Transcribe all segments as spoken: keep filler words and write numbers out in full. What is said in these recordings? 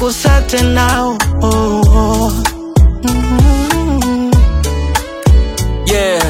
kusate now. Oh, oh. Mm-hmm. Yeah.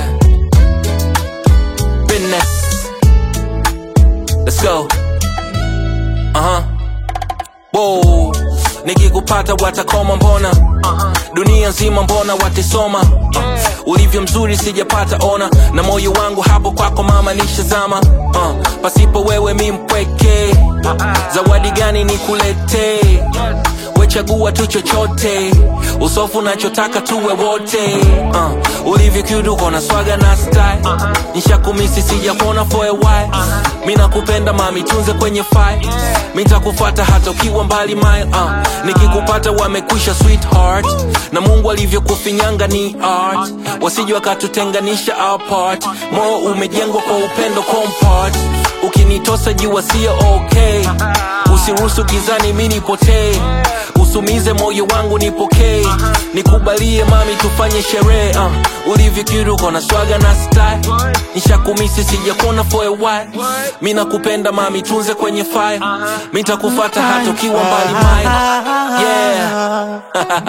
Business. Let's go. Uh-huh. Whoa. Nikikupata watakoma mbona, uh-huh. Dunia nzima mbona watisoma, uh. Ulivyo mzuri sijapata ona, na moyo wangu hapo kwako mama nishazama, uh. Pasipo wewe mi mpweke, zawadi gani nikulete? Wechagua tu chochote, usofu nachotaka tuwe wote, uh. Ulivyo cute uko na swaga na style, uh-huh. Nishakumisi sijakuona for a while, uh-huh. Mina kupenda mami tunze kwenye file, yeah. Mitakufuata hata ukiwa mbali mile, uh. Nikikupata wamekwisha sweetheart, na Mungu alivyo kufinyanga ni art, wasije wakatutenganisha apart. Moyo umejengwa kwa upendo compart, ukinitosa jua sio okay. Usiruhusu gizani mimi nipotee, usumize moyo wangu nipokee. Nikubalie mami tufanye sherehe, uh. Ulivyo cute uko na swaga na style, nishakumisi sijakuona for a while. Mimi nakupenda mami tunze kwenye file, mitakufuata hata ukiwa mbali mile. Yeah.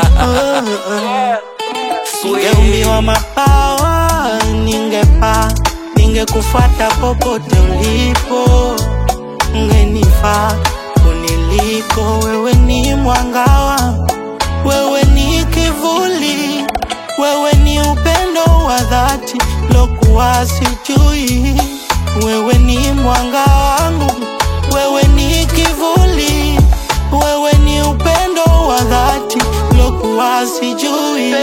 Ningeumbiwa mabawa, ningepaa, ningekufuata popote ulipo. Ungenifaa kuniliko, wewe ni mwangawa, wewe ni kivuli, wewe ni upendo wa dhati lokuwa sijui. Wewe ni mwanga wangu, wewe ni kivuli, wewe ni upendo wa dhati lokuwa sijui.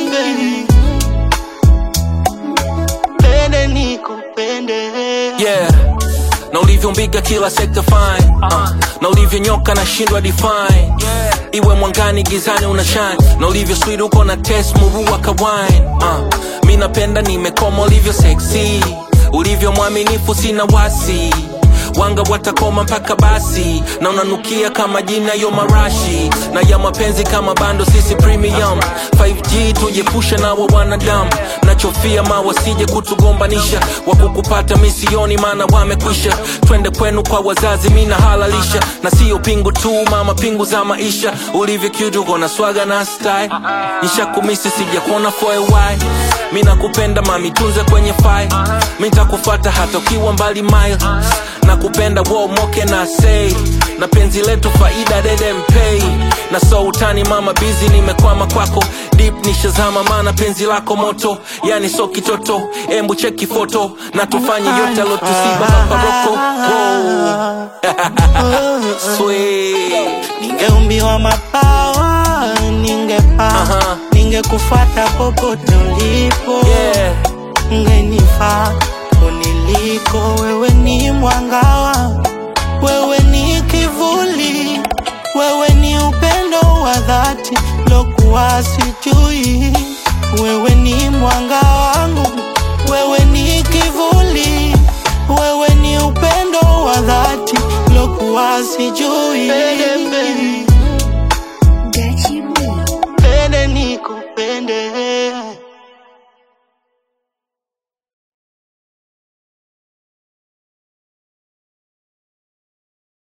Pende nikupende. Yeah. Na ulivyo mbiga kila sekta fine, uh. Na ulivyo nyoka na shindwa define, yeah. Iwe mwangani gizani una shine, na ulivyo sweet uko na taste murua ka wine, uh. Mimi napenda nimekoma ulivyo sexy, ulivyo mwaminifu sina wasi. Wanga watakoma mpaka basi, na unanukia kama jina yo marashi, na ya mapenzi kama bando sisi premium five G tujepusha na wa wanadamu. Nachofia mawa sije kutugombanisha, wakukupata misioni mana wamekwisha. Twende kwenu kwa wazazi mina halalisha, na siyo pingu tu mama pingu za maisha. Ulivyo cute uko na swaga na style, nishakumisi sijakuona for a while. Mina kupenda mami tunze kwenye file, mitakufuata hata ukiwa mbali mile. Na kupenda wo moke na say, na penzi letu faida dede mpay. Na so utani mama busy nimekwama kwako, deep nishazama mana penzi lako moto. Yani so kitoto, embu cheki foto, na tufanye yote alo tusiba maparoko. Sweet. Ningeumbiwa mabawa, ningepaa, uh-huh. Ningekufuata popote ulipo, yeah. Ungenifaa kuniliko, wewe ni mwangawa, wewe ni kivuli, wewe ni upendo wa dhati lokuwa sijui. Wewe ni mwanga wangu, wewe ni kivuli, wewe ni upendo wa dhati lokuwa sijui.